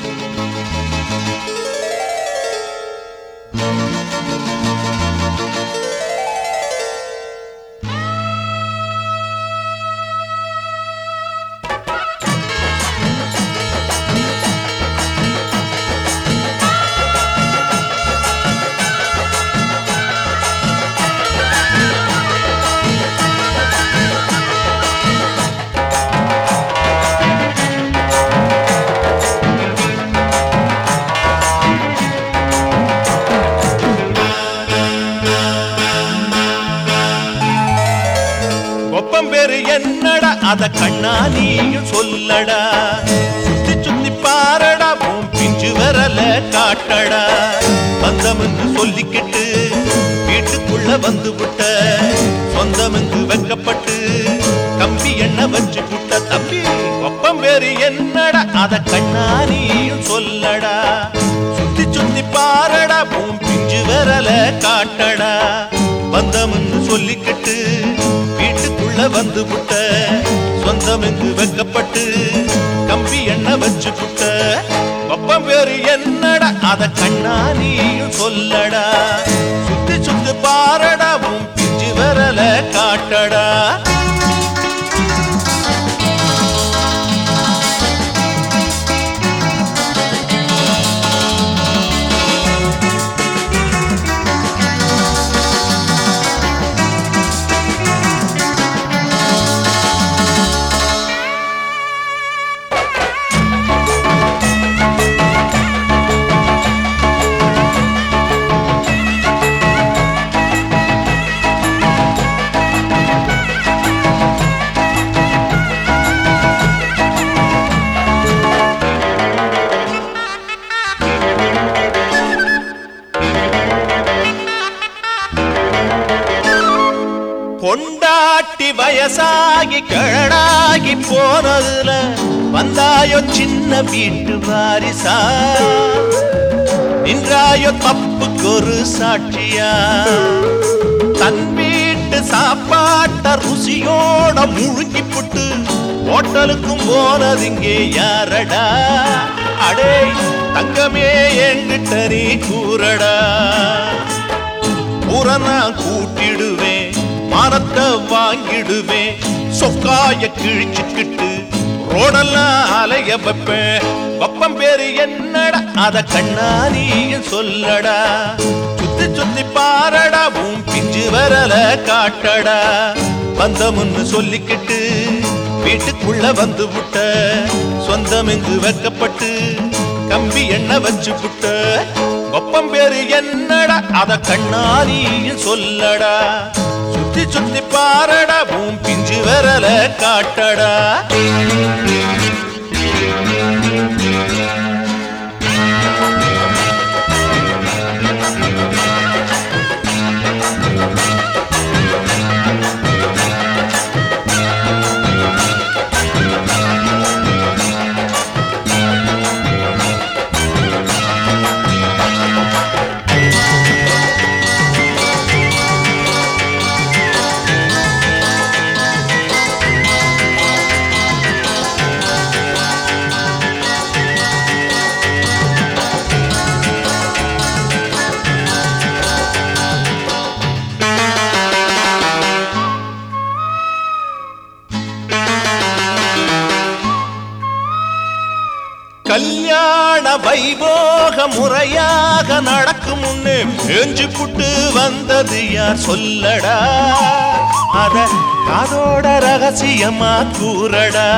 ஒப்பம் பேரு என்னடா அத கண்ணா நீயும் சொல்லடா சுத்தி சுத்தி பாரடா உன் பிஞ்சு வரல காட்டடா பந்தமென்று சொல்லிக்கிட்டு வீட்டுக்குள்ள வந்து விட்ட சொந்தமென்று வெக்கப்பட்டு கம்பி எண்ண வச்சு புட்ட தம்பி ஒப்பம் பேரு என்னடா அத கண்ணா நீயும் சொல்லடா சுத்தி சுத்தி பாரடா உன் பிஞ்சு வரல காட்டடா பந்தமென்று சொல்லிக்கிட்டு வீட்டுக்குள்ள வந்து புட்ட சொந்தம் என்று வெக்கப்பட்டு கம்பி எண்ண வச்சு புட்ட ஒப்பம் பேரு என்னடா அத கண்ணா நீயும் சொல்லடா சுத்தி சுத்தி பாரடா உன் பிஞ்சு வரல காட்டடா பொண்டாட்டி வயசாகி கிழடாகி போனதுல வந்தாயோ சின்ன வீட்டு வாரிசா நின்றாயோ தப்புக்கு ஒரு சாட்சியா தன் வீட்டு சாப்பாட்ட ருசியோட முழுங்கி புட்டு ஹோட்டலுக்கும் போனதிங்கே யாரடா அடே தங்கமே என்கிட்ட நீ கூறடா புறனா கூட்டிடுவேன் மானத்தை வாங்கிடுவேன் சொக்காய கிழிச்சுக்கிட்டு ரோடெல்லாம் அலைய வைப்பேன் வப்பம் பேரு என்னடா அத கண்ணா நீயும் சொல்லடா சுத்தி சுத்தி பாரடா உன் பிஞ்சு வரல காட்டடா பந்தமுன்னு சொல்லிக்கிட்டு வீட்டுக்குள்ள வந்து விட்ட சொந்தம் எங்கு வைக்கப்பட்டு கம்பி எண்ண வச்சு புட்ட வப்பம் பேரு என்னடா அத கண்ணா நீயும் சொல்லடா சுத்தி சுத்தி பாரடா உன் பிஞ்சு வரல காட்டடா கல்யாண வைபோக முறையாக நடக்கும் முன்னே பேஞ்சு புட்டு வந்தது யார் சொல்லடா அத காதோட ரகசியமா கூறடா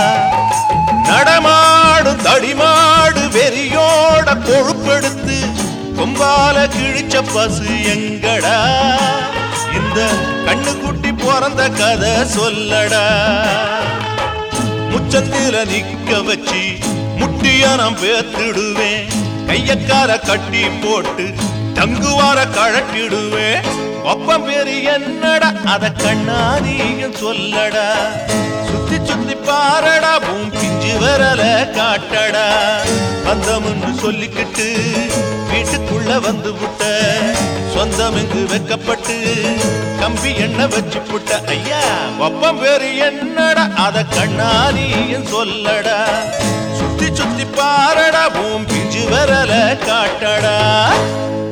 நடமாடு தடிமாடு வெறியோட கொழுப்பெடுத்து கொம்பால கிழிச்ச பசு எங்கடா இந்த கண்ணுக்குட்டி பிறந்த கதை சொல்லடா முச்சத்தில நிக்க வச்சு முட்டிய நான் பேத்திடுவேன் கையக்கார கட்டி போட்டு தங்குவார கழட்டிடுவேன் ஒப்பம் பேரு என்னடா அத கண்ணா நீயும் சொல்லடா சுத்தி சுத்தி பாரடா உன் பிஞ்சு வரல காட்டடா பந்தம்னு சொல்லிக்கிட்டு வீட்டுக்குள்ள வந்து விட்ட சொந்தம் எங்கு வைக்கப்பட்டு கம்பி எண்ணெய் வச்சு புட்ட ஐயா ஒப்பம் பேரு என்னடா அத கண்ணாலியும் சொல்லடா சுத்தி சுத்தி பாரடா பூம் பிஞ்சு வரல காட்டடா